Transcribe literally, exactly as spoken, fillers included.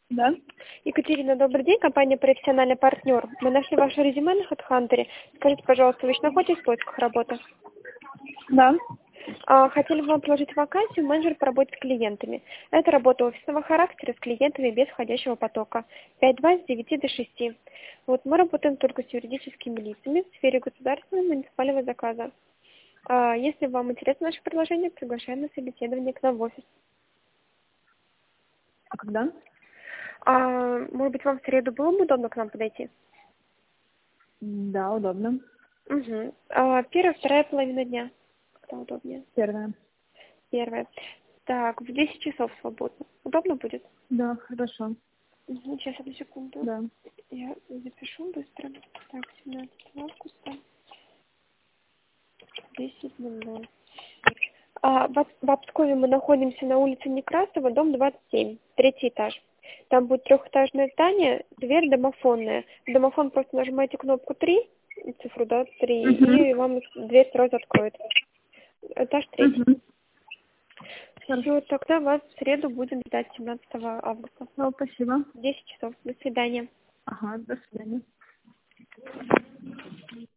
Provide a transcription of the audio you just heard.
Да. Екатерина, добрый день, компания «Профессиональный партнер». Мы нашли ваше резюме на HeadHunter. Скажите, пожалуйста, вы еще находитесь в поисках работы? Да. А, хотели бы вам предложить вакансию менеджер по работе с клиентами. Это работа офисного характера с клиентами без входящего потока. пять два с девяти до шести. Вот мы работаем только с юридическими лицами в сфере государственного и муниципального заказа. А, если вам интересно наше предложение, приглашаем на собеседование к нам в офис. А когда? А, может быть, вам в среду было бы удобно к нам подойти? Да, удобно. Угу. А, первая, вторая половина дня. Когда удобнее? Первое. Первая. Так, в десять часов свободно. Удобно будет? Да, хорошо. Угу. Сейчас, одну секунду. Да. Я запишу быстро. Так, семнадцатого августа, десять ноль ноль. А, в, Об- в Обскове мы находимся на улице Некрасова, дом двадцать семь, третий этаж. Там будет трехэтажное здание, дверь домофонная. В домофон просто нажимаете кнопку три, цифру, да, три, и Угу. вам дверь сразу откроет. Этаж третий. Угу. Все, тогда вас в среду будем ждать семнадцатого августа. Ну, спасибо. В десять часов. До свидания. Ага, до свидания.